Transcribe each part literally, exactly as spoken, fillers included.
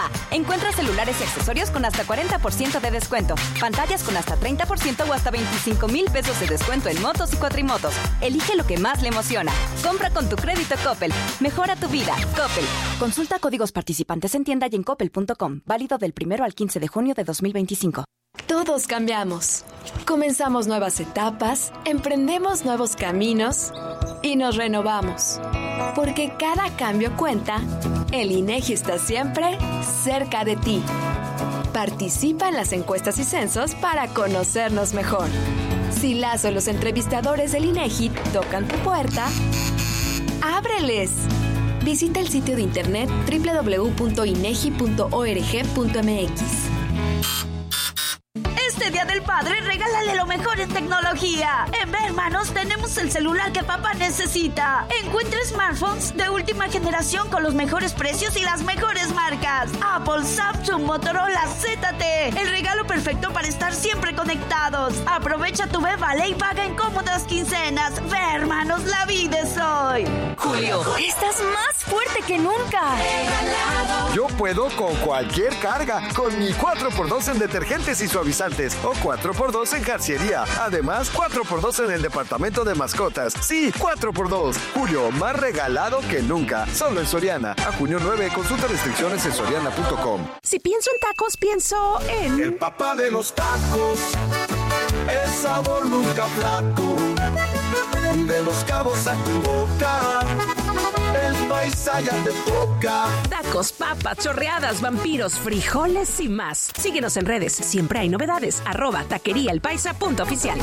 papá. Encuentra celulares y accesorios con hasta cuarenta por ciento de descuento. Pantallas con hasta treinta por ciento o hasta veinticinco mil pesos de descuento en motos y cuatrimotos. Elige lo que más le emociona. Compra con tu crédito Coppel. Mejora tu vida. Coppel. Consulta códigos participantes en tienda y en coppel punto com. Válido del primero al quince de junio de dos mil veinticinco. Todos cambiamos. Comenzamos nuevas etapas, emprendemos nuevos caminos y nos renovamos. Porque cada cambio cuenta, el INEGI está siempre cerca de ti. Participa en las encuestas y censos para conocernos mejor. Si las o los entrevistadores del INEGI tocan tu puerta, ¡ábreles! Visita el sitio de internet doble u doble u doble u punto inegi punto org punto m x. Este Día del Padre, regálale lo mejor en tecnología. En B, hermanos, tenemos el celular que papá necesita. Encuentra smartphones de última generación con los mejores precios y las mejores marcas. Apple, Samsung, Motorola, Z T E. El regalo perfecto para estar siempre conectados. Aprovecha tu B Vale y paga en cómodas quincenas. B, hermanos, la vida es hoy. Julio, estás más fuerte que nunca. Yo puedo con cualquier carga, con mi cuatro por dos en detergentes y suavizantes o cuatro por dos en jarciería. Además, cuatro por dos en el departamento de mascotas. Sí, cuatro por dos. Julio, más regalado que nunca. Solo en Soriana. A junio nueve, consulta restricciones en soriana punto com. Si pienso en tacos, pienso en... El papá de los tacos, el sabor nunca flaco. De Los Cabos a tu boca, el paisa ya te toca. Tacos, papas, chorreadas, vampiros, frijoles y más. Síguenos en redes, siempre hay novedades. Arroba taquería el paisa punto oficial.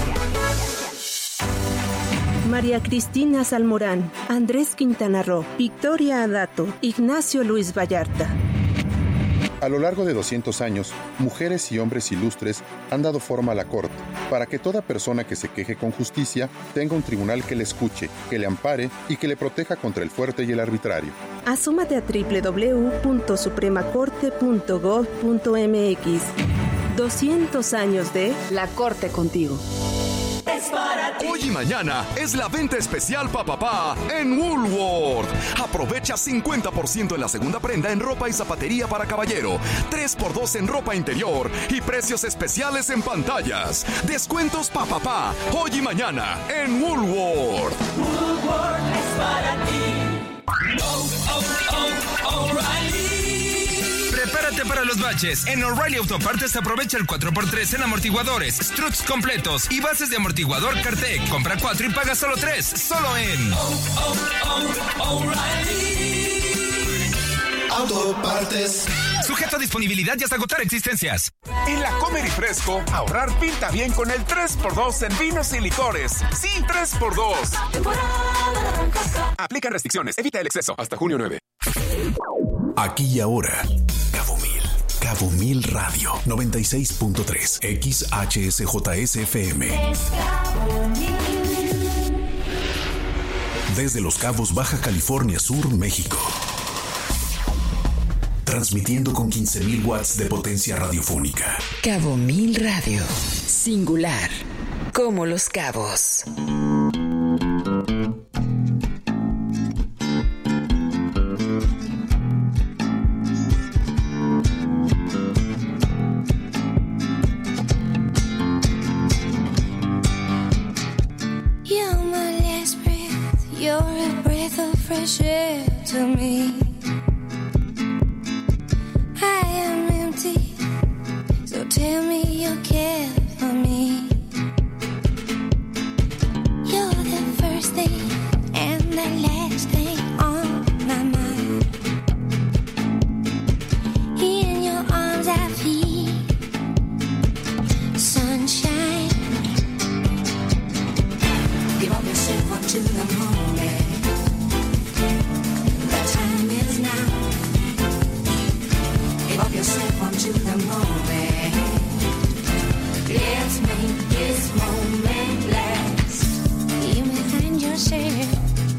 María Cristina Salmorán, Andrés Quintana Roo, Victoria Adato, Ignacio Luis Vallarta. A lo largo de doscientos años, mujeres y hombres ilustres han dado forma a la Corte, para que toda persona que se queje con justicia tenga un tribunal que le escuche, que le ampare y que le proteja contra el fuerte y el arbitrario. Asómate a doble u doble u doble u punto suprema corte punto gov punto m x. doscientos años de La Corte contigo. Es para ti. Hoy y mañana es la venta especial pa' papá en Woolworth. Aprovecha cincuenta por ciento en la segunda prenda en ropa y zapatería para caballero, tres por dos en ropa interior y precios especiales en pantallas. Descuentos pa' papá hoy y mañana en Woolworth. Woolworth es para ti. Oh, oh, oh, O'Reilly. Prepárate para los baches. En O'Reilly Autopartes aprovecha el cuatro por tres en amortiguadores, struts completos y bases de amortiguador Cartec. Compra cuatro y paga solo tres. Solo en oh, oh, oh, O'Reilly Autopartes. Sujeto a disponibilidad y hasta agotar existencias. En la Comer y Fresco, ahorrar pinta bien con el tres por dos en vinos y licores. Sí, tres por dos. Aplican restricciones. Evita el exceso. Hasta junio nueve. Aquí y ahora, Cabo Mil. Cabo Mil Radio, noventa y seis punto tres. X H S J S F M. Desde Los Cabos, Baja California Sur, México. Transmitiendo con quince mil watts de potencia radiofónica. Cabo Mil Radio. Singular. Como Los Cabos. You're my last breath. You're a breath of fresh air to me. I am empty, so tell me you care for me. You're the first thing and the last thing on my mind. In your arms I feel sunshine. Give up yourself up to the moment. The time is now. Give up yourself onto the moment. Let's make this moment last. You may find yourself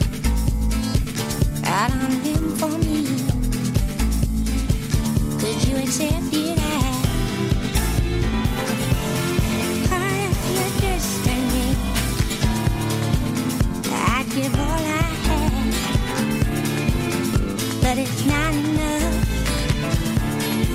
out on a limb for me. Could you accept it as part of your destiny? I'd give all I have, but it's not enough.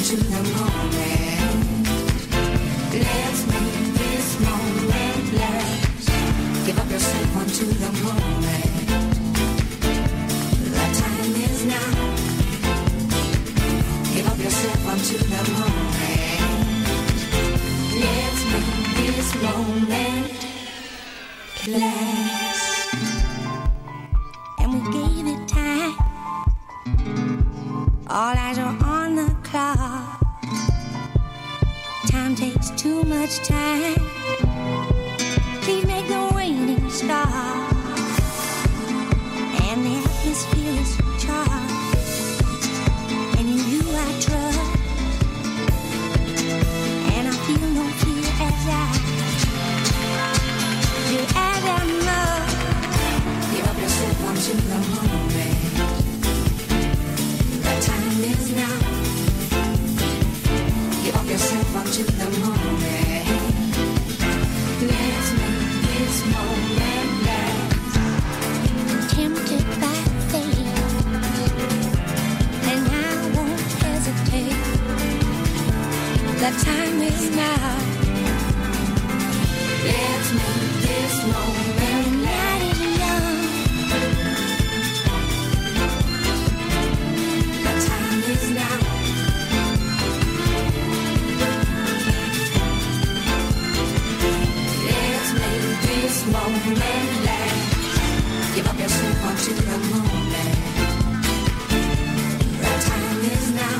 onto the moment. Let's make this moment last. Give up yourself onto the moment. The time is now. Give up yourself onto the moment. Let's make this moment last. And we gave it time. All eyes are on the clock. Time takes too much time. Please make the waiting stop. And the atmosphere is charged. And in you I trust. And I feel no fear as I feel as I must. Give up yourself onto the moment. The time is now. Give up yourself onto the moment. Let's make this moment last. Tempted by fate, and I won't hesitate. The time is now. Let's make this moment. The night is young. The time is now. Let's make this moment last. Give up yourself onto the moment. The time is now.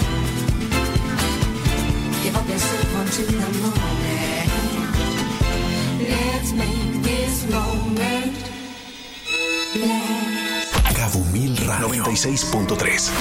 Give up yourself onto the moment. Let's make this moment last. Cabo Mil Radio noventa y seis punto tres.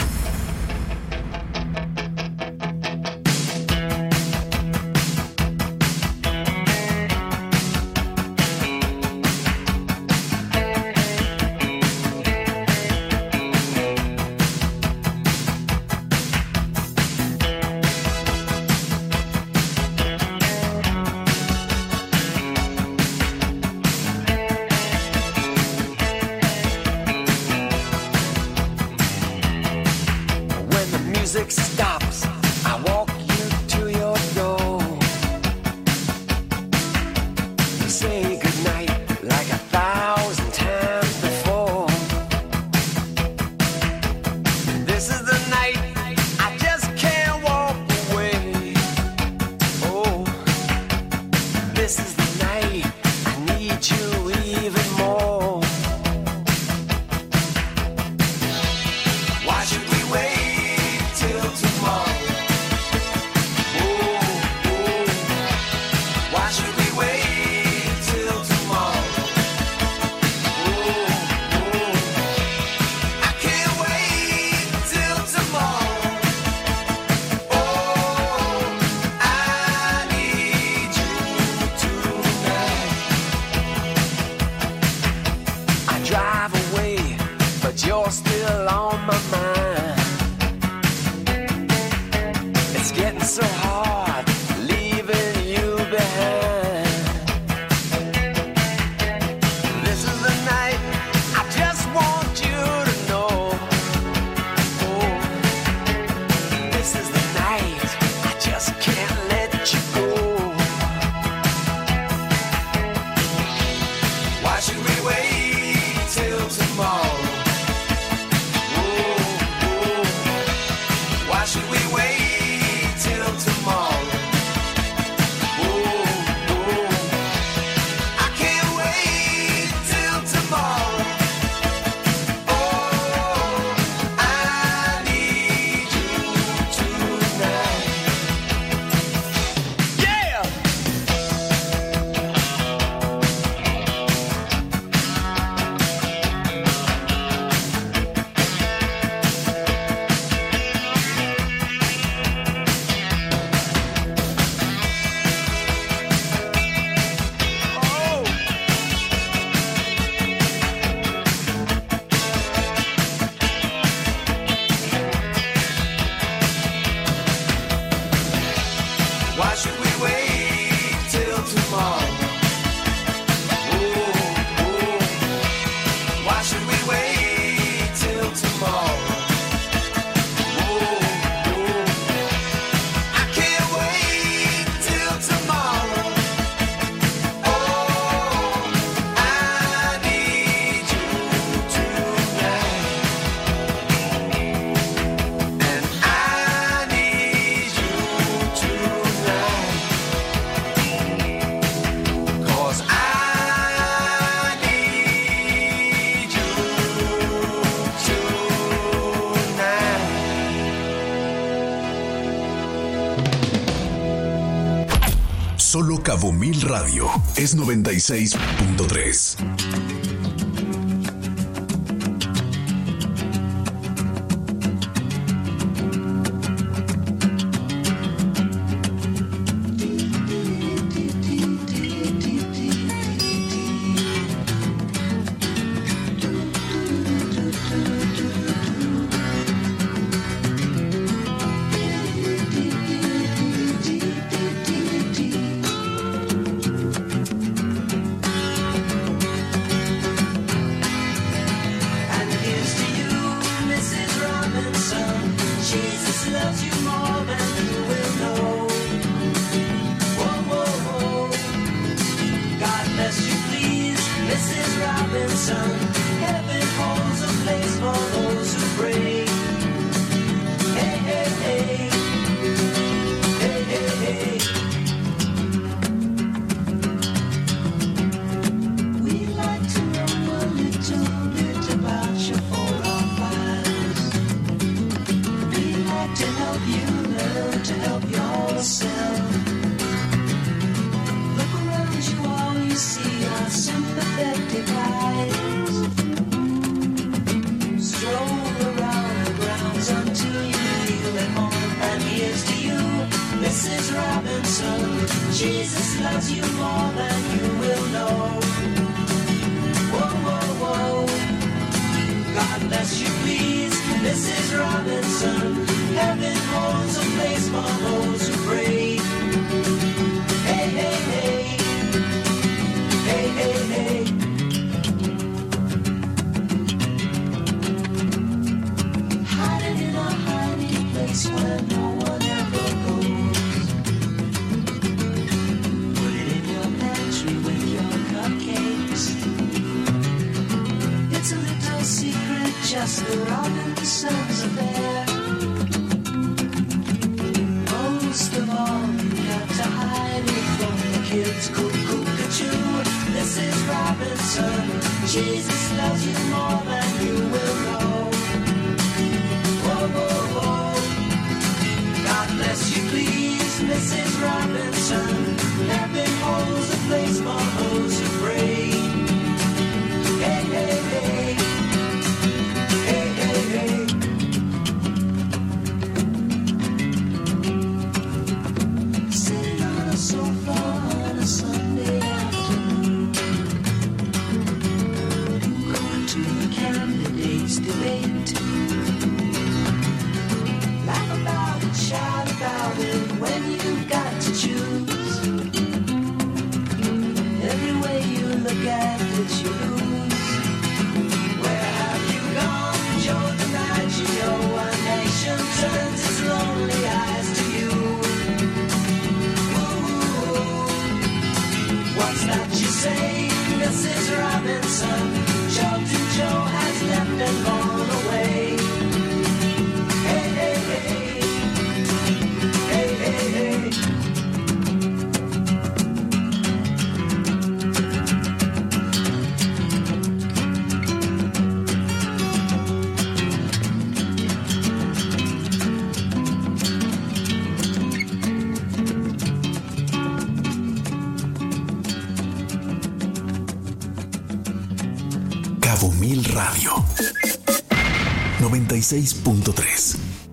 Solo Cabo Mil Radio es noventa y seis punto tres. Cabo Mil Radio noventa y seis punto tres.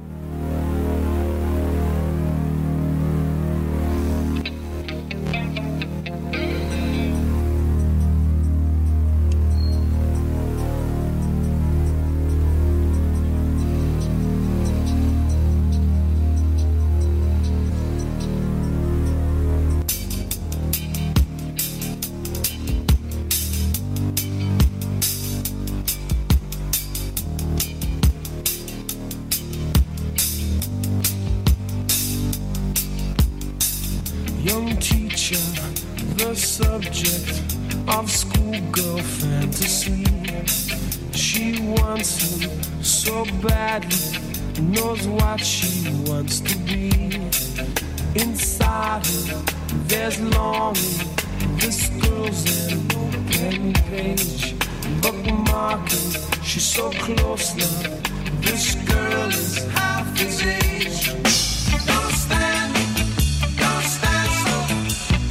Young teacher, the subject of schoolgirl fantasy. She wants him so badly, knows what she wants to be. Inside her, there's longing. This girl's an open page, bookmarking. She's so close now. This girl is half his age. Don't stand, don't stand so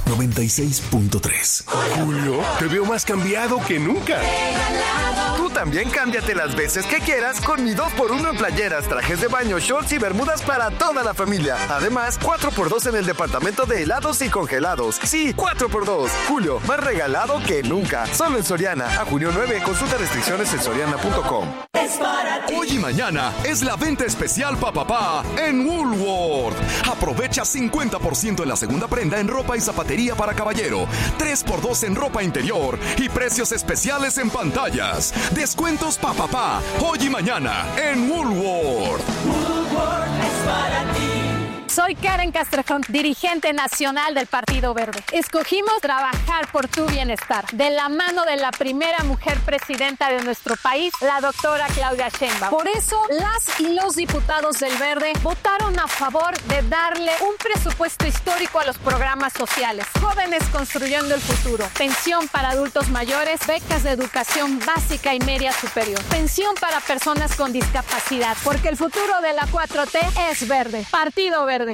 noventa y seis punto tres. Julio, te veo más cambiado que nunca. Tú también cámbiate las veces que quieras con mi dos por uno en playeras, trajes de baño, shorts y bermudas para toda la familia. Además, cuatro por dos en el departamento de helados y congelados. Sí, cuatro por dos. Julio, más regalado que nunca. Solo en Soriana. A junio nueve, consulta restricciones en soriana punto com. Hoy y mañana es la venta especial Papapá en Woolworth. Aprovecha cincuenta por ciento en la segunda prenda en ropa y zapatería para caballero, tres por dos en ropa interior y precios especiales en pantallas. Descuentos Papapá hoy y mañana en Woolworth. Woolworth es para ti. Soy Karen Castrejón, dirigente nacional del Partido Verde. Escogimos trabajar por tu bienestar, de la mano de la primera mujer presidenta de nuestro país, la doctora Claudia Sheinbaum. Por eso, las y los diputados del Verde votaron a favor de darle un presupuesto histórico a los programas sociales. Jóvenes construyendo el futuro, pensión para adultos mayores, becas de educación básica y media superior, pensión para personas con discapacidad, porque el futuro de la cuatro T es verde. Partido Verde.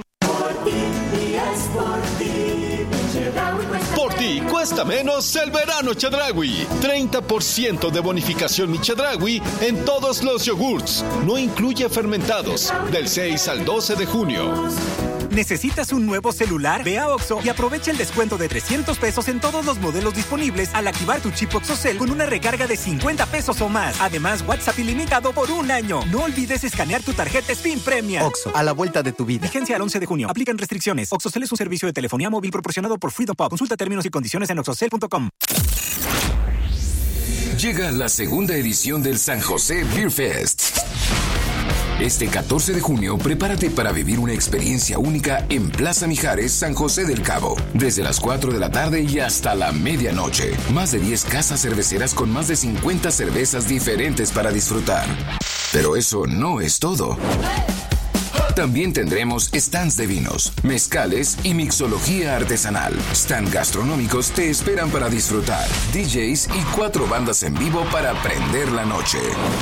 Por ti cuesta menos el verano Chedraui. treinta por ciento de bonificación mi Chedraui en todos los yogurts. No incluye fermentados. Del seis al doce de junio. ¿Necesitas un nuevo celular? Ve a Oxxo y aprovecha el descuento de trescientos pesos en todos los modelos disponibles al activar tu chip OxxoCell con una recarga de cincuenta pesos o más. Además, WhatsApp ilimitado por un año. No olvides escanear tu tarjeta Spin Premia. Oxxo, a la vuelta de tu vida. Vigencia al once de junio. Aplican restricciones. OxxoCell es un servicio de telefonía móvil proporcionado por Freedom Pop. Consulta términos y condiciones en oxxocell punto com. Llega la segunda edición del San José Beer Fest. Este catorce de junio, prepárate para vivir una experiencia única en Plaza Mijares, San José del Cabo. Desde las cuatro de la tarde y hasta la medianoche. Más de diez casas cerveceras con más de cincuenta cervezas diferentes para disfrutar. Pero eso no es todo. También tendremos stands de vinos, mezcales y mixología artesanal. Stand gastronómicos te esperan para disfrutar. D Js y cuatro bandas en vivo para prender la noche.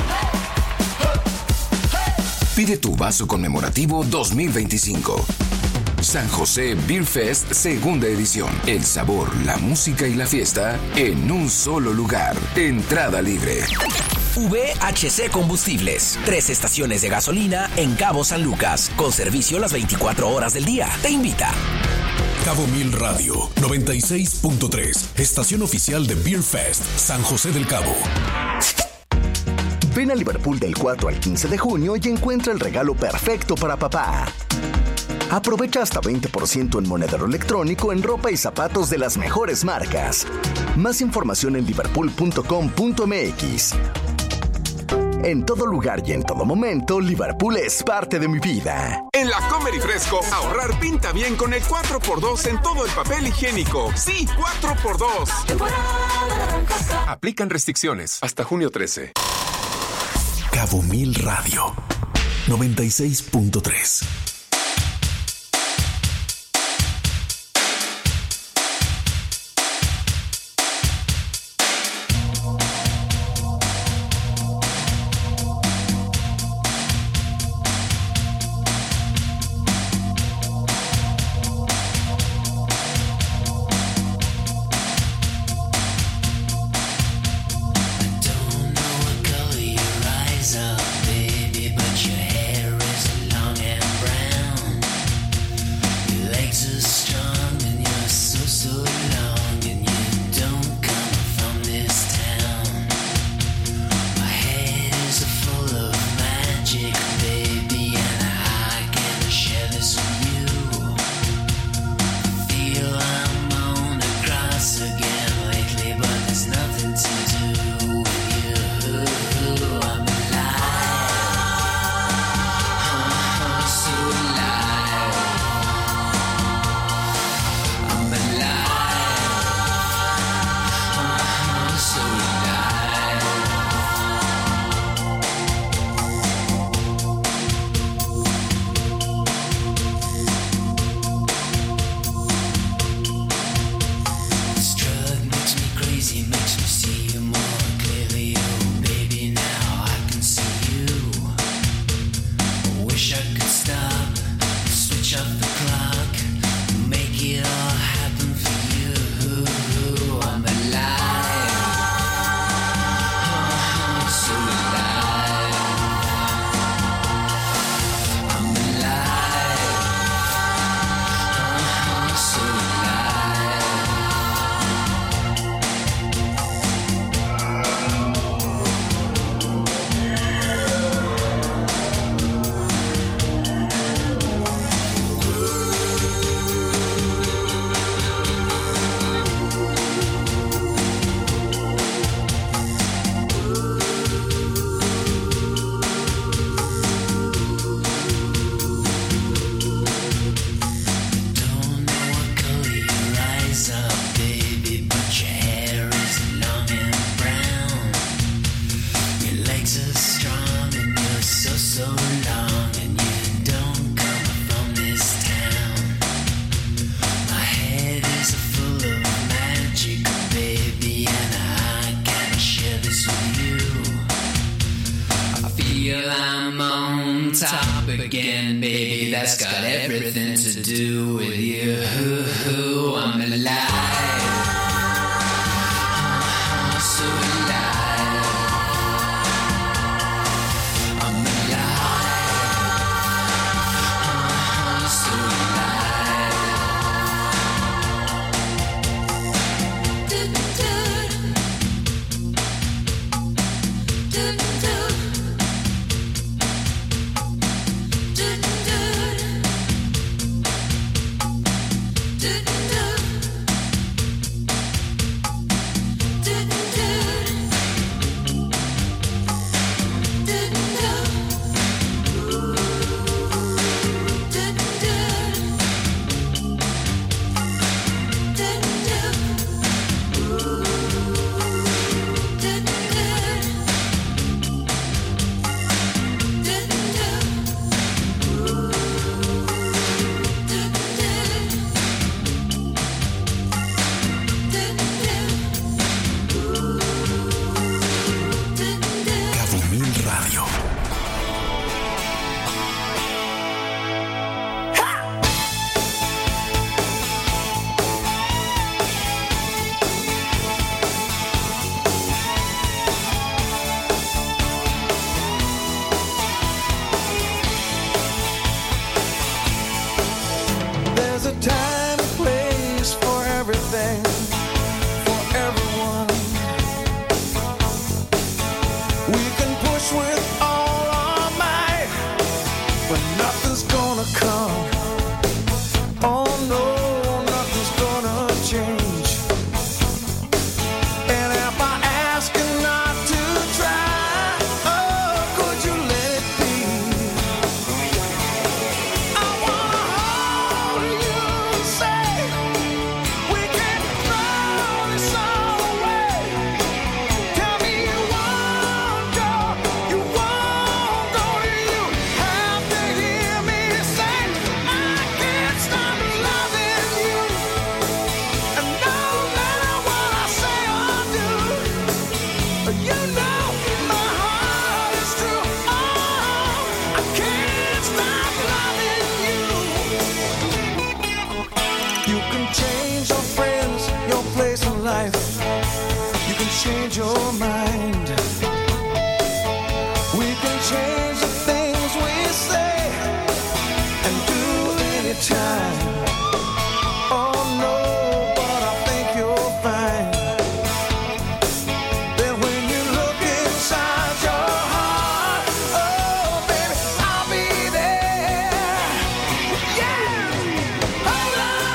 Pide tu vaso conmemorativo dos mil veinticinco. San José Beer Fest, segunda edición. El sabor, la música y la fiesta en un solo lugar. Entrada libre. V H C Combustibles. Tres estaciones de gasolina en Cabo San Lucas, con servicio las veinticuatro horas del día. Te invita. Cabo Mil Radio noventa y seis punto tres. Estación oficial de Beer Fest, San José del Cabo. Ven a Liverpool del cuatro al quince de junio y encuentra el regalo perfecto para papá. Aprovecha hasta veinte por ciento en monedero electrónico en ropa y zapatos de las mejores marcas. Más información en liverpool punto com punto m x. En todo lugar y en todo momento, Liverpool es parte de mi vida. En la Comer y Fresco, ahorrar pinta bien con el cuatro por dos en todo el papel higiénico. Sí, cuatro por dos. Aplican restricciones hasta junio trece. Cabo Mil Radio noventa y seis punto tres. Baby, but your hair is long and brown. eyes are baby, but your hair is long and brown. Your legs are strong and you're so, so long, and you don't come from this town. My head is full of magic, baby, and I gotta share this with you. I feel I'm on top again, baby, that's got everything to do with you. I'm alive, I'm so alive, I'm alive, I'm so alive. Do, do, do, do.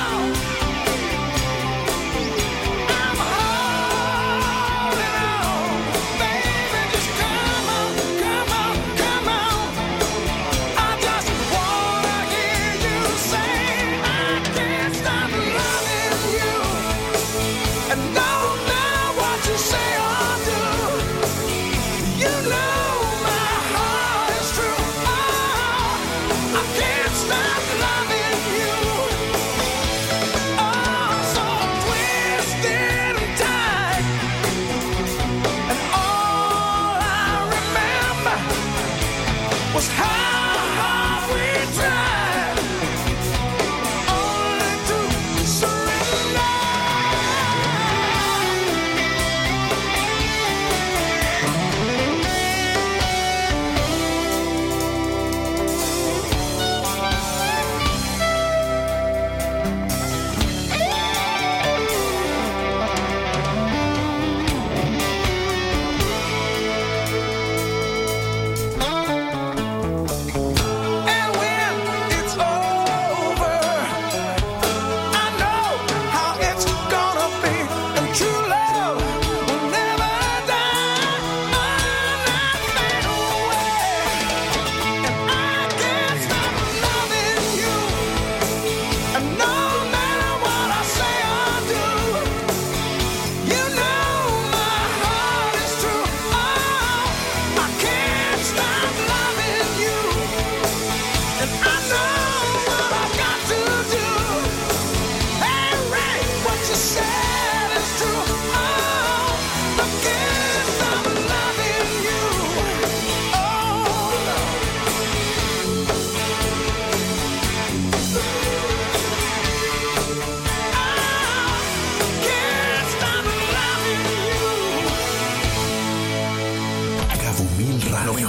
Oh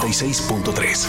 noventa y seis punto tres.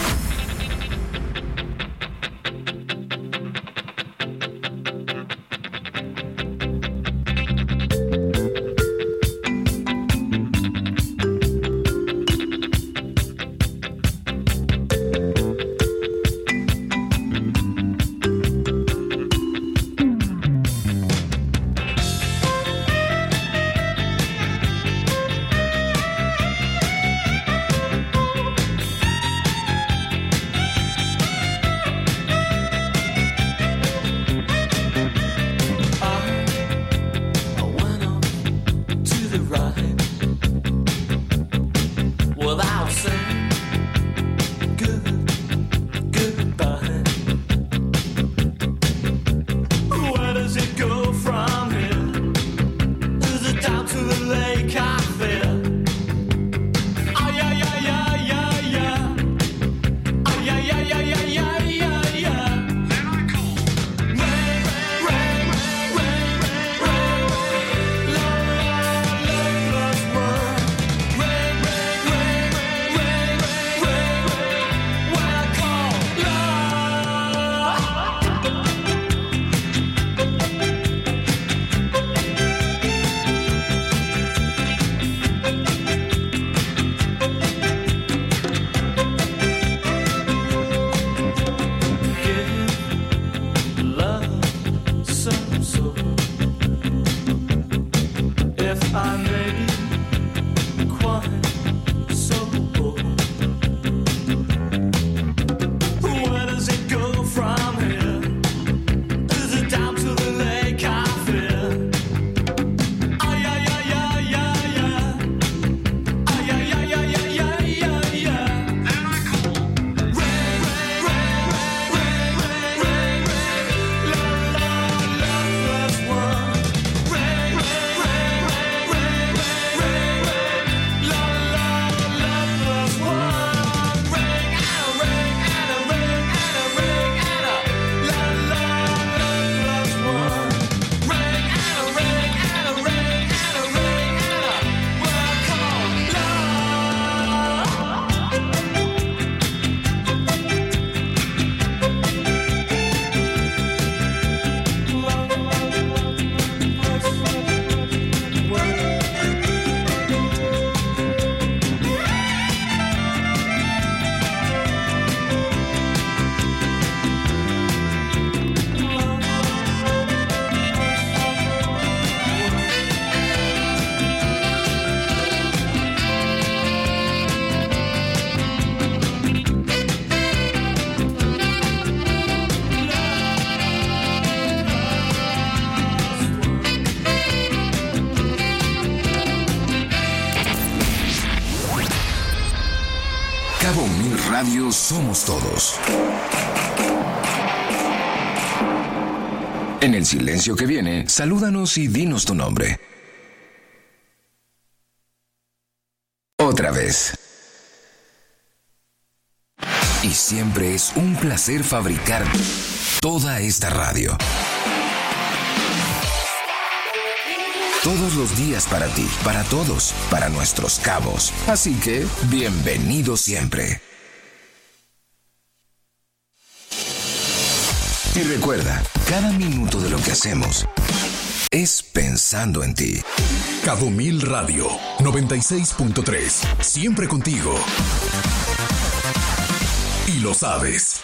Cabo Mil Radio somos todos. En el silencio que viene, salúdanos y dinos tu nombre. Otra vez. Y siempre es un placer fabricar toda esta radio. Todos los días para ti, para todos, para nuestros cabos. Así que, bienvenido siempre. Y recuerda, cada minuto de lo que hacemos es pensando en ti. Cabo Mil Radio, noventa y seis punto tres. Siempre contigo. Y lo sabes.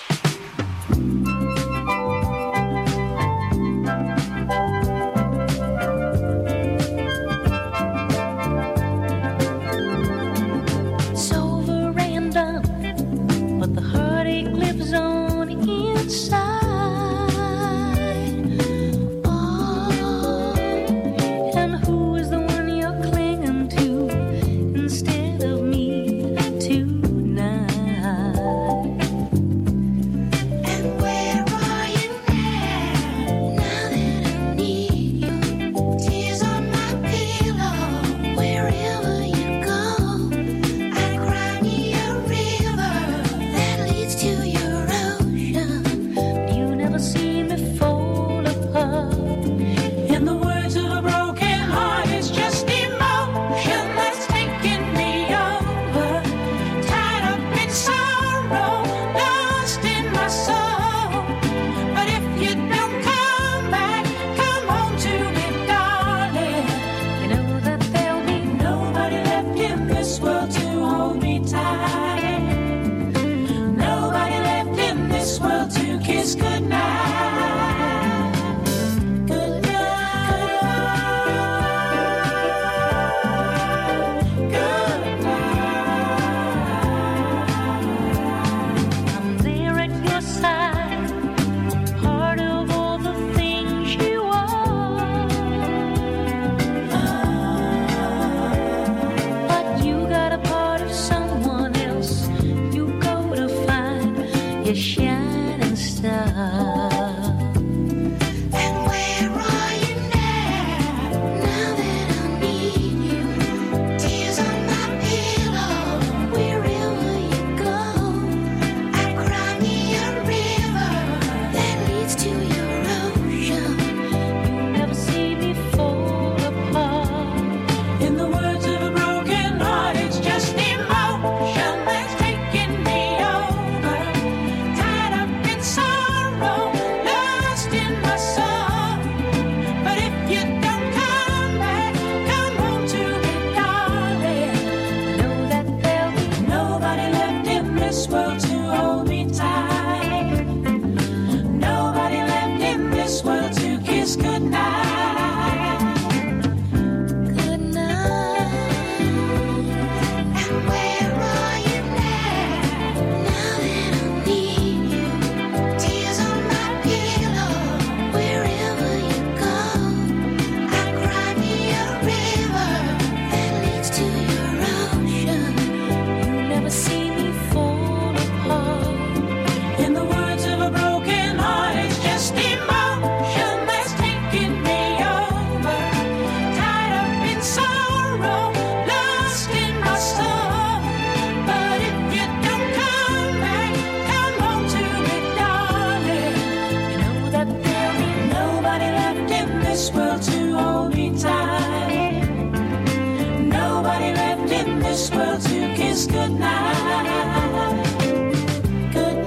kiss goodnight. Good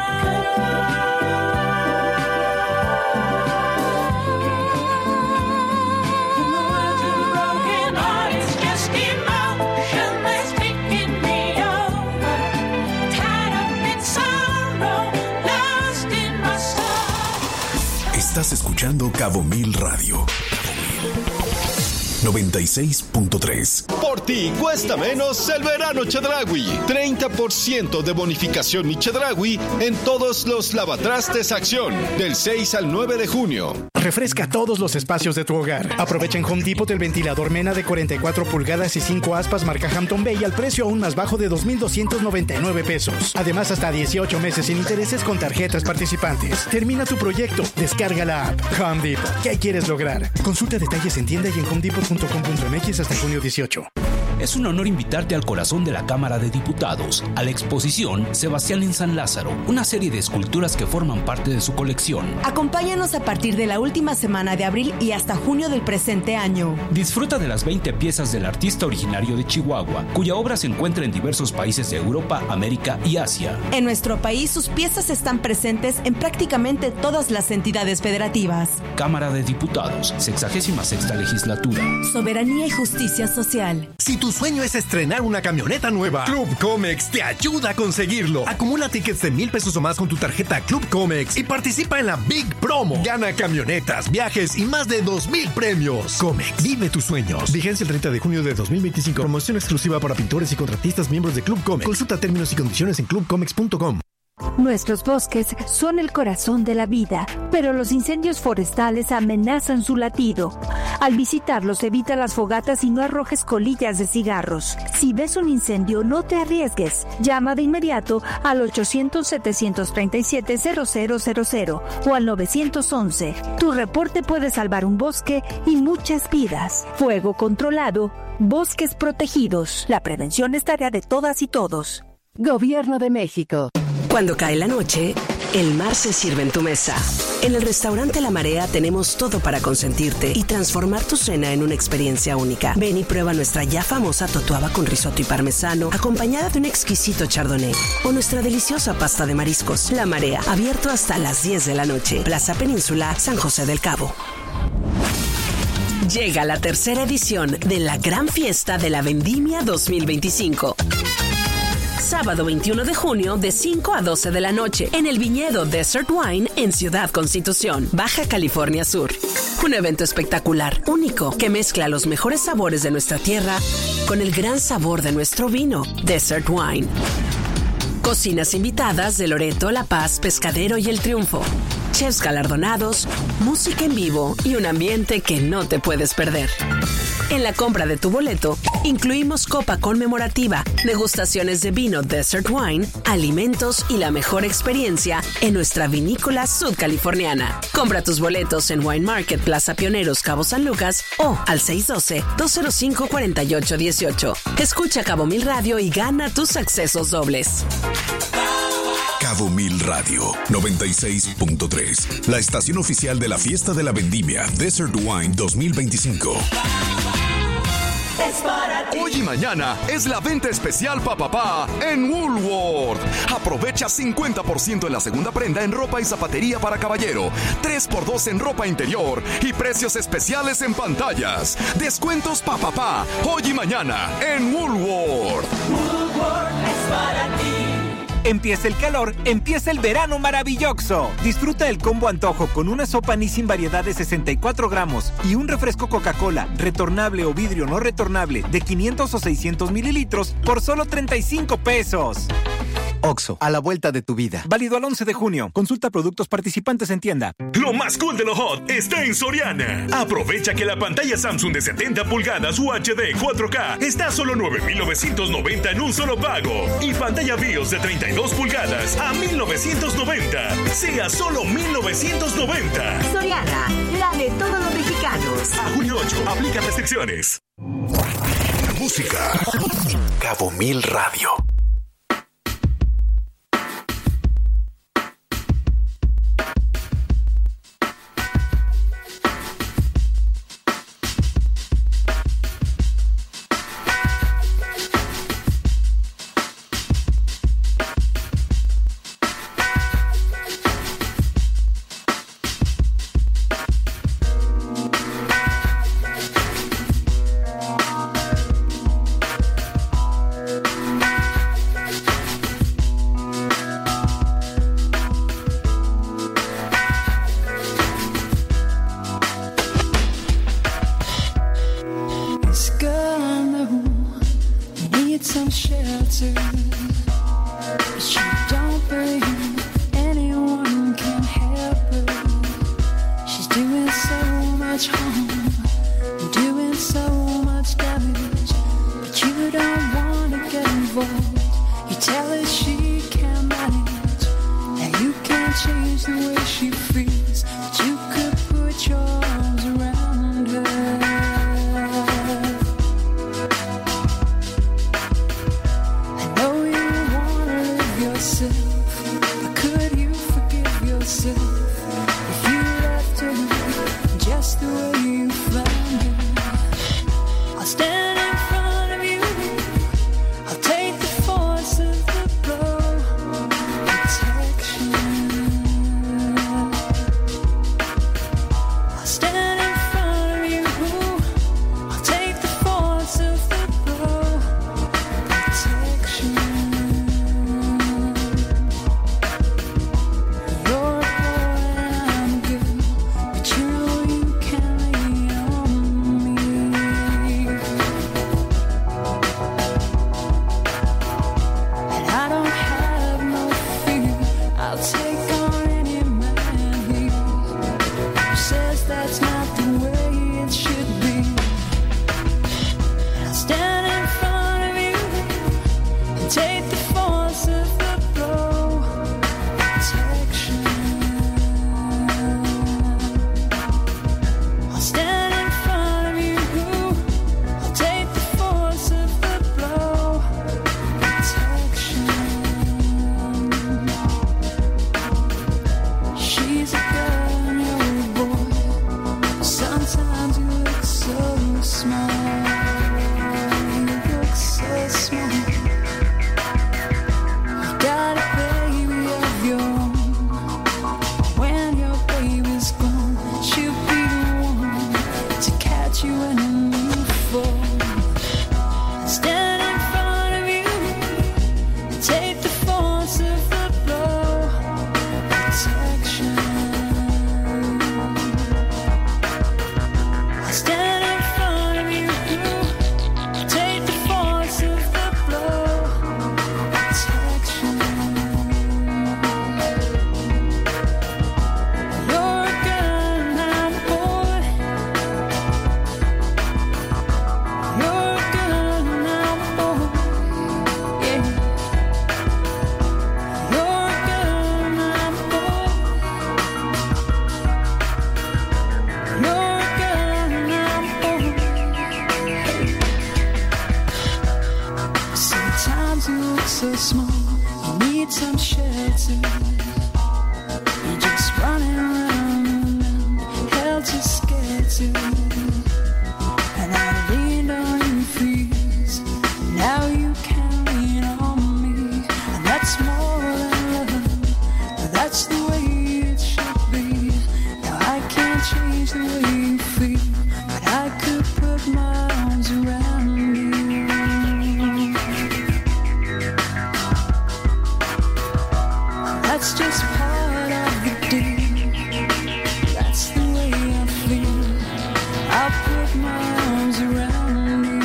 Estás escuchando Cabo Mil Radio. noventa y seis punto tres. Por ti cuesta menos el verano Chedraui. treinta por ciento de bonificación Mi Chedraui en todos los lavatrastes Acción. Del seis al nueve de junio. Refresca todos los espacios de tu hogar. Aprovecha en Home Depot el ventilador Mena de cuarenta y cuatro pulgadas y cinco aspas marca Hampton Bay al precio aún más bajo de dos mil doscientos noventa y nueve pesos. Además, hasta dieciocho meses sin intereses con tarjetas participantes. Termina tu proyecto. Descarga la app. Home Depot. ¿Qué quieres lograr? Consulta detalles en tienda y en home depot punto com punto m x hasta junio dieciocho. Es un honor invitarte al corazón de la Cámara de Diputados, a la exposición Sebastián en San Lázaro, una serie de esculturas que forman parte de su colección. Acompáñanos a partir de la última semana de abril y hasta junio del presente año. Disfruta de las veinte piezas del artista originario de Chihuahua, cuya obra se encuentra en diversos países de Europa, América y Asia. En nuestro país, sus piezas están presentes en prácticamente todas las entidades federativas. Cámara de Diputados, sexagésima sexta legislatura. Soberanía y justicia social. Si tu sueño es estrenar una camioneta nueva, Club Comex te ayuda a conseguirlo. Acumula tickets de mil pesos o más con tu tarjeta Club Comex y participa en la Big Promo. Gana camionetas, viajes y más de dos mil premios. Comex, vive tus sueños. Vigencia el treinta de junio de dos mil veinticinco. Promoción exclusiva para pintores y contratistas miembros de Club Comex. Consulta términos y condiciones en club comex punto com. Nuestros bosques son el corazón de la vida, pero los incendios forestales amenazan su latido. Al visitarlos, evita las fogatas y no arrojes colillas de cigarros. Si ves un incendio, no te arriesgues. Llama de inmediato al ochocientos, setecientos treinta y siete, cero cero cero cero o al nueve once. Tu reporte puede salvar un bosque y muchas vidas. Fuego controlado, bosques protegidos. La prevención es tarea de todas y todos. Gobierno de México. Cuando cae la noche, el mar se sirve en tu mesa. En el restaurante La Marea tenemos todo para consentirte y transformar tu cena en una experiencia única. Ven y prueba nuestra ya famosa totuaba con risotto y parmesano, acompañada de un exquisito chardonnay, o nuestra deliciosa pasta de mariscos. La Marea, abierto hasta las diez de la noche. Plaza Península, San José del Cabo. Llega la tercera edición de la Gran Fiesta de la Vendimia dos mil veinticinco. Sábado veintiuno de junio de cinco a doce de la noche en el viñedo Desert Wine en Ciudad Constitución, Baja California Sur. Un evento espectacular, único, que mezcla los mejores sabores de nuestra tierra con el gran sabor de nuestro vino, Desert Wine. Cocinas invitadas de Loreto, La Paz, Pescadero y El Triunfo. Chefs galardonados, música en vivo y un ambiente que no te puedes perder. En la compra de tu boleto, incluimos copa conmemorativa, degustaciones de vino Desert Wine, alimentos y la mejor experiencia en nuestra vinícola sudcaliforniana. Compra tus boletos en Wine Market Plaza Pioneros Cabo San Lucas o al seis uno dos, dos cero cinco, cuatro ocho uno ocho. Escucha Cabo Mil Radio y gana tus accesos dobles. Cabo Mil Radio noventa y seis punto tres, la estación oficial de la Fiesta de la Vendimia Desert Wine dos mil veinticinco. Hoy y mañana es la venta especial Papapá en Woolworth. Aprovecha cincuenta por ciento en la segunda prenda en ropa y zapatería para caballero, tres por dos en ropa interior y precios especiales en pantallas. Descuentos Papapá hoy y mañana en Woolworth. Woolworth es para ti. Empieza el calor, empieza el verano maravilloso. Disfruta el combo antojo con una sopa Nissin variedad de sesenta y cuatro gramos y un refresco Coca-Cola, retornable o vidrio no retornable, de quinientos o seiscientos mililitros por solo treinta y cinco pesos. Oxxo, a la vuelta de tu vida. Válido al once de junio. Consulta productos participantes en tienda. Lo más cool de lo hot está en Soriana. Aprovecha que la pantalla Samsung de setenta pulgadas U H D cuatro K está a solo nueve mil novecientos noventa en un solo pago. Y pantalla BIOS de treinta y dos pulgadas a mil novecientos noventa. Sí, a solo mil novecientos noventa. Soriana, la de todos los mexicanos. A junio ocho, aplica restricciones. Música. Cabo Mil Radio. some shelter, but you don't believe anyone can help her. She's doing so much harm, doing so much damage, but you don't want to get involved. You tell her she can't manage, and you can't change the way she feels, but you could put your arms around her. I know you wanna live yourself, but could you forgive yourself if you left her just the way you found her? I'll stand in front of you, I'll take the force of the blow, protection. I'll stand in front of you, I'll take the force of the blow, protection. You're a boy and I'm a girl, but you know you can lean on me. And I don't have no fear, I'll take on any man here who says that's not the way it should be. And I'll stand in front of you and take the force of the blow, protection. I'll stand in front of you, I'll take the force of the blow, protection. She's a girl and you're a boy, sometimes you look so small, you look so small. You got a baby of your own, when your baby's gone, she'll be the one to catch you when you fall. Stand in front of you and take the force of the blow, protection. I'll stand in front of you, take the force of the blow, protection. You're a girl and I'm a boy. You're a girl and I'm a boy. Yeah. You're a girl and I'm a boy. You're a girl and I'm a boy. Sometimes you look so small, you need some shelter. You're just running around and around, held to scared to. And I leaned on you for years, now you can lean on me. And that's more than love, but that's the way it should be. Now I can't change the way you feel, but I could put my arms around you. That's just part of the deal, that's the way I feel. I'll put my arms around you.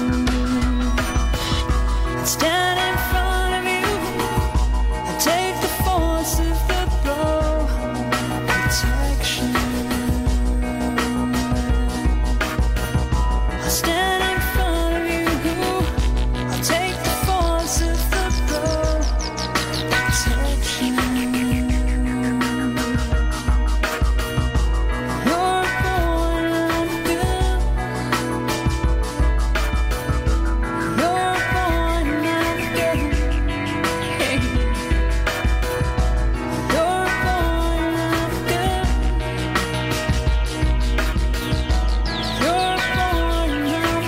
Stand in front of you and take the force of the blow, protection. I'll stand in front of you, I'll take the force of the blow, protection. You're a boy and I'm a girl. You're a boy and I'm a girl. Hey. You're a boy and I'm a girl. You're a boy and I'm a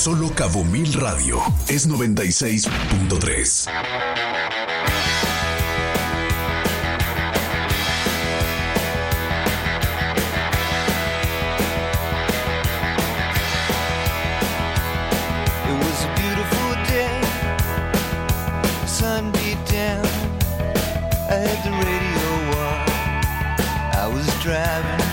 Solo Cabo Mil Radio es noventa y seis punto tres. It was a beautiful day, sun beat down, I had the radio on, I was driving,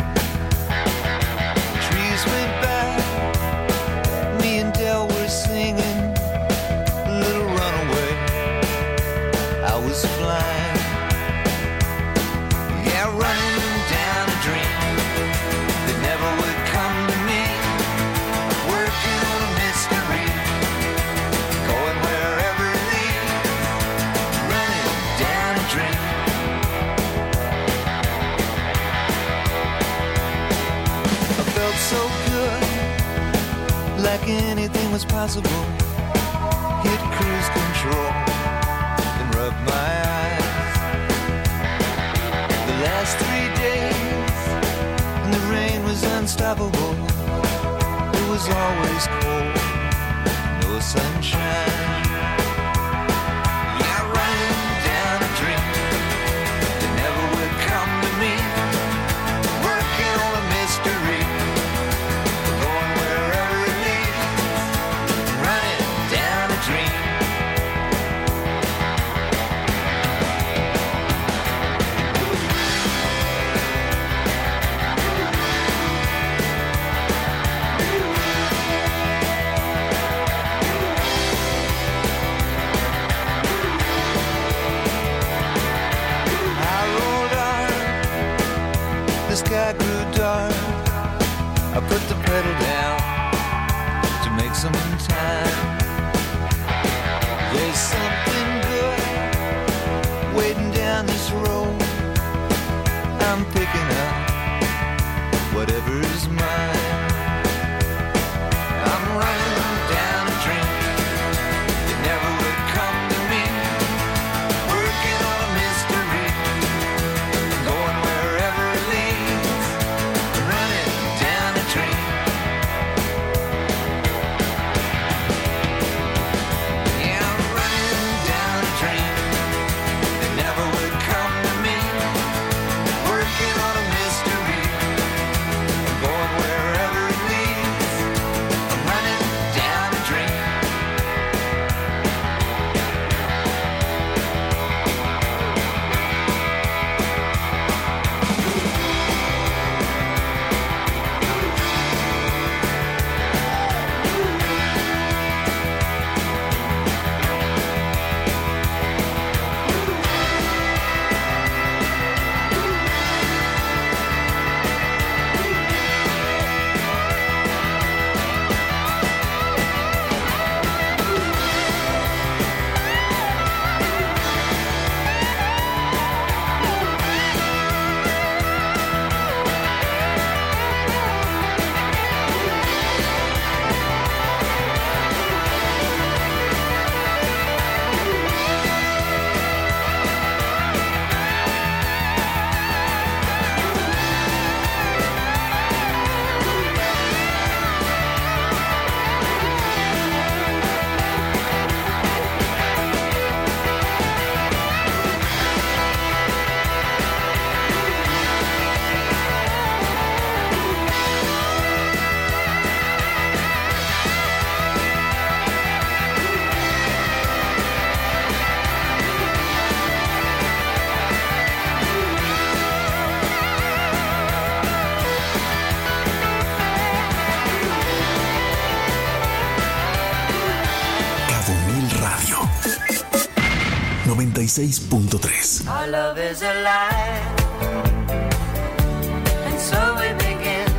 trees went by, me and Del were singing, a little runaway, I was flying, yeah, running down a dream that never would come to me, working on a mystery, going wherever it leads, running down a dream. I felt so good, like anything was possible. Hit cruise control and rub my eyes. The last three days, and the rain was unstoppable. It was always cold, no sunshine. Yeah, running down a dream that never would come to me. Working on a mystery, going wherever it leads. Running down a dream. I rolled on, the sky grew dark. I put the pedal down to make some time. There's something good waiting down this road. I'm picking up whatever's mine. I'm running down a dream that never would come to me. Working on a mystery, going wherever it leads. Running down a dream. Yeah, I'm running down a dream that never would come to me. Working on a mystery, going wherever it leads. I'm running down a dream. Cabo Mil Radio noventa y seis punto tres. Our love is alive, and so we begin.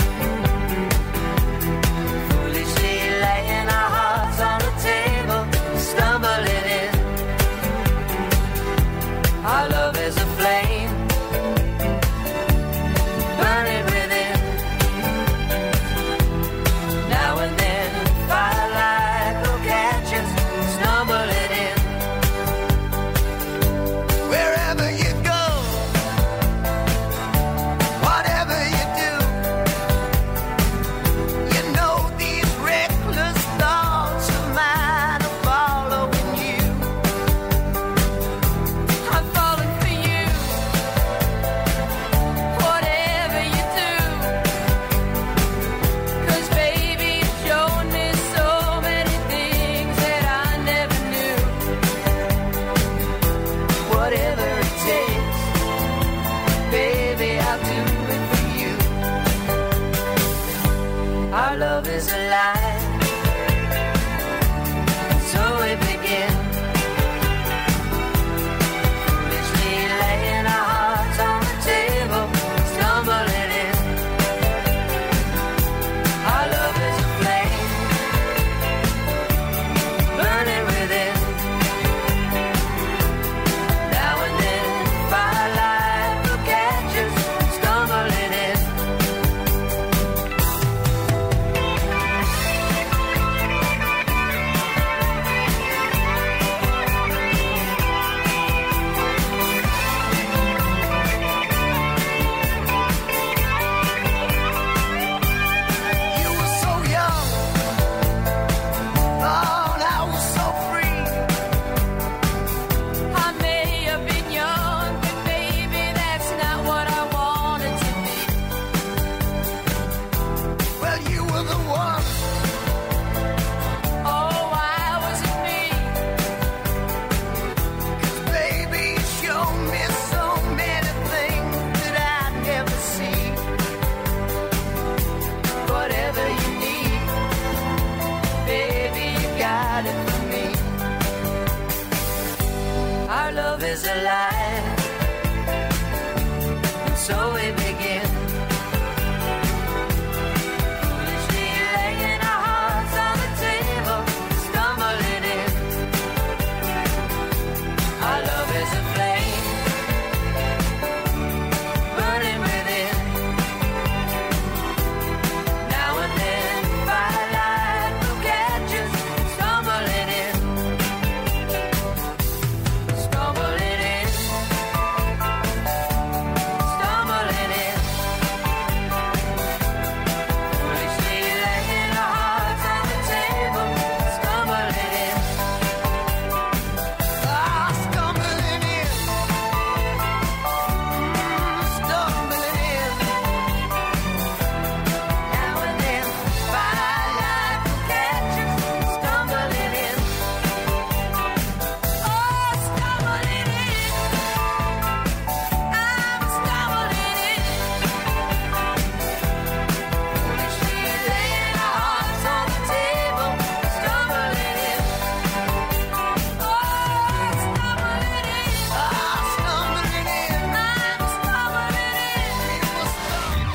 Foolishly laying our hearts on the table, stumbling in. Our love is a flame, burning within. Now and then, firelight will catch us, stumbling in. Wherever you go,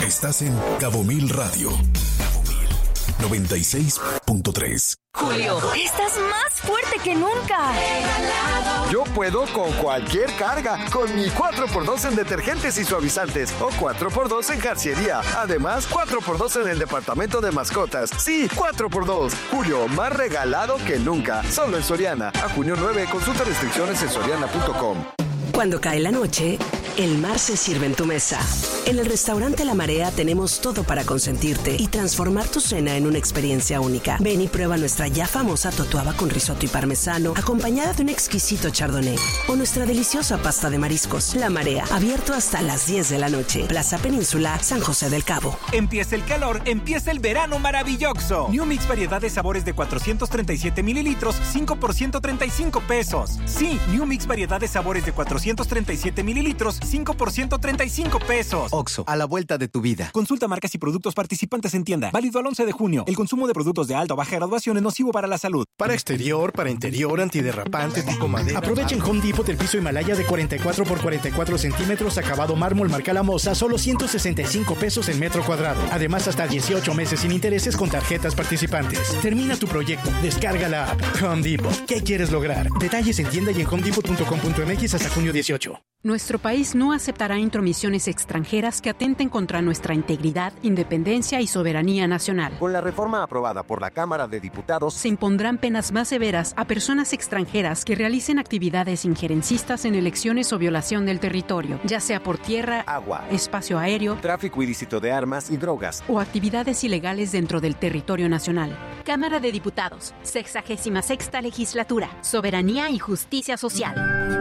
Estás en Cabo Mil Radio. Cabo Mil noventa y seis punto tres. Julio, estás más fuerte que nunca. Yo puedo con cualquier carga, con mi cuatro por dos en detergentes y suavizantes o cuatro por dos en jarciería. Además, cuatro por dos en el departamento de mascotas. Sí, cuatro por dos. Julio, más regalado que nunca. Solo en Soriana. A junio nueve, consulta restricciones en soriana punto com. Cuando cae la noche, el mar se sirve en tu mesa. En el restaurante La Marea tenemos todo para consentirte y transformar tu cena en una experiencia única. Ven y prueba nuestra ya famosa totuaba con risotto y parmesano, acompañada de un exquisito chardonnay, o nuestra deliciosa pasta de mariscos. La Marea, abierto hasta las diez de la noche. Plaza Península, San José del Cabo. Empieza el calor, empieza el verano maravilloso. New Mix variedad de sabores de cuatrocientos treinta y siete mililitros, cinco por ciento treinta y cinco pesos. Sí, New Mix variedad de sabores de cuatrocientos treinta y siete mililitros, cinco por ciento treinta y cinco pesos. Oxxo, a la vuelta de tu vida. Consulta marcas y productos participantes en tienda. Válido al once de junio. El consumo de productos de alta o baja graduación es nocivo para la salud. Para exterior, para interior, antiderrapante, tipo madera. Aprovechen Home Depot el piso Himalaya de cuarenta y cuatro por cuarenta y cuatro centímetros, acabado mármol marca La Moza, solo ciento sesenta y cinco pesos en metro cuadrado. Además, hasta dieciocho meses sin intereses con tarjetas participantes. Termina tu proyecto. Descarga la app. Home Depot. ¿Qué quieres lograr? Detalles en tienda y en home depot punto com punto m x hasta junio dieciocho. Nuestro país no aceptará intromisiones extranjeras que atenten contra nuestra integridad, independencia y soberanía nacional. Con la reforma aprobada por la Cámara de Diputados, se impondrán penas más severas a personas extranjeras que realicen actividades injerencistas en elecciones o violación del territorio, ya sea por tierra, agua, espacio aéreo, tráfico ilícito de armas y drogas, o actividades ilegales dentro del territorio nacional. Cámara de Diputados, sexagésima sexta legislatura, soberanía y justicia social.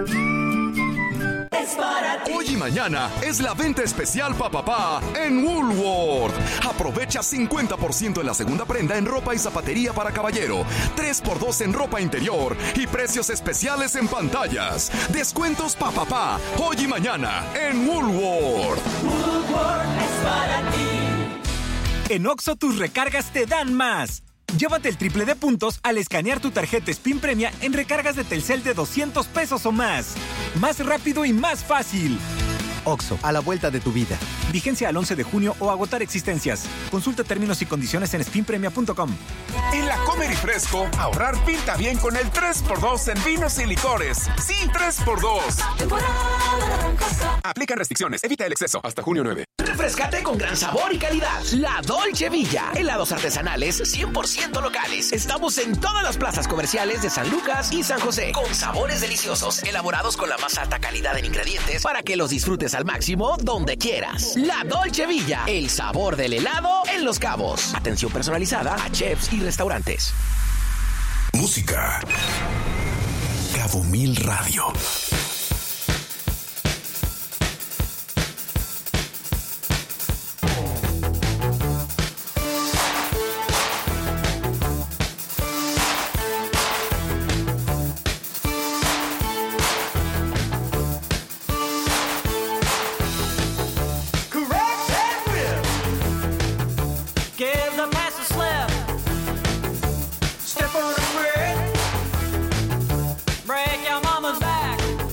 Hoy y mañana es la venta especial Papapá en Woolworth. Aprovecha cincuenta por ciento en la segunda prenda en ropa y zapatería para caballero, tres por dos en ropa interior y precios especiales en pantallas. Descuentos Papapá hoy y mañana en Woolworth. Woolworth es para ti. En Oxxo tus recargas te dan más. Llévate el triple de puntos al escanear tu tarjeta Spin Premia en recargas de Telcel de doscientos pesos o más. Más rápido y más fácil. Oxxo, a la vuelta de tu vida. Vigencia al once de junio o agotar existencias. Consulta términos y condiciones en spin premia punto com. En la Comer y Fresco, ahorrar pinta bien con el tres por dos en vinos y licores. Sí, tres por dos. Aplican restricciones, evita el exceso. Hasta junio nueve. Refrescate con gran sabor y calidad. La Dolce Villa. Helados artesanales cien por ciento locales. Estamos en todas las plazas comerciales de San Lucas y San José. Con sabores deliciosos, elaborados con la más alta calidad en ingredientes para que los disfrutes al máximo donde quieras. La Dolce Villa. El sabor del helado en Los Cabos. Atención personalizada a chefs y restaurantes. Música. Cabo Mil Radio. Break your mama's back.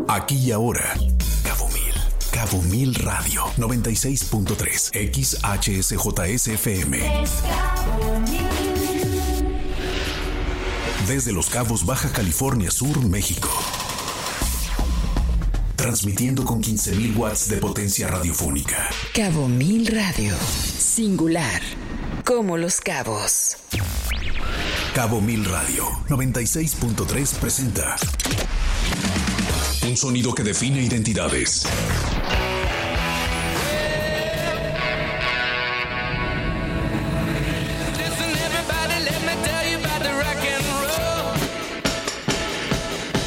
Aquí y ahora, Cabo Mil. Cabo Mil Radio, noventa y seis punto tres, X H S J S F M. Desde Los Cabos, Baja California Sur, México. Transmitiendo con quince mil watts de potencia radiofónica. Cabo Mil Radio. Singular. Como Los Cabos. Cabo Mil Radio, noventa y seis punto tres presenta un sonido que define identidades.